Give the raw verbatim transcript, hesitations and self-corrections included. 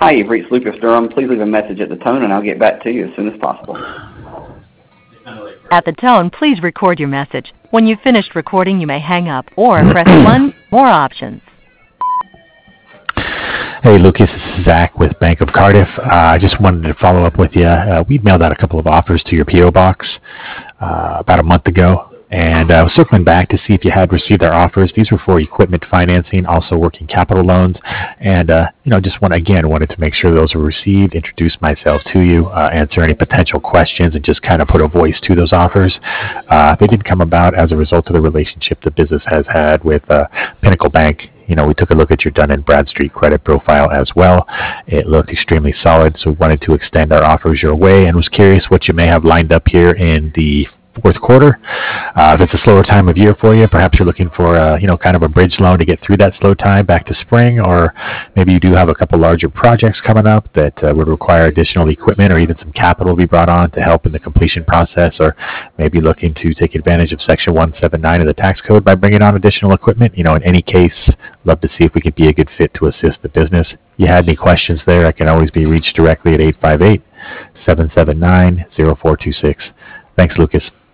Hi, you've reached Lucas Durham. Please leave a message at the tone, and I'll get back to you as soon as possible. At the tone, please record your message. When you've finished recording, you may hang up or press one more options. Hey, Lucas, this is Zach with Bank of Cardiff. Uh, I just wanted to follow up with you. Uh, we mailed out a couple of offers to your P O box uh, about a month ago, and I uh, was circling back to see if you had received our offers. These were for equipment financing, also working capital loans, and uh, you know, just want again wanted to make sure those were received, introduce myself to you, uh, answer any potential questions, and just kind of put a voice to those offers. Uh, they did come about as a result of the relationship the business has had with uh, Pinnacle Bank. You know, we took a look at your Dun and Bradstreet credit profile as well. It looked extremely solid, so we wanted to extend our offers your way and was curious what you may have lined up here in the fourth quarter. Uh, if it's a slower time of year for you, perhaps you're looking for a, you know, kind of a bridge loan to get through that slow time back to spring, or maybe you do have a couple larger projects coming up that uh, would require additional equipment or even some capital to be brought on to help in the completion process, or maybe looking to take advantage of Section one seventy-nine of the tax code by bringing on additional equipment. You know, in any case, love to see if we could be a good fit to assist the business. If you had any questions there, I can always be reached directly at eight five eight, seven seven nine, zero four two six. Thanks, Lucas.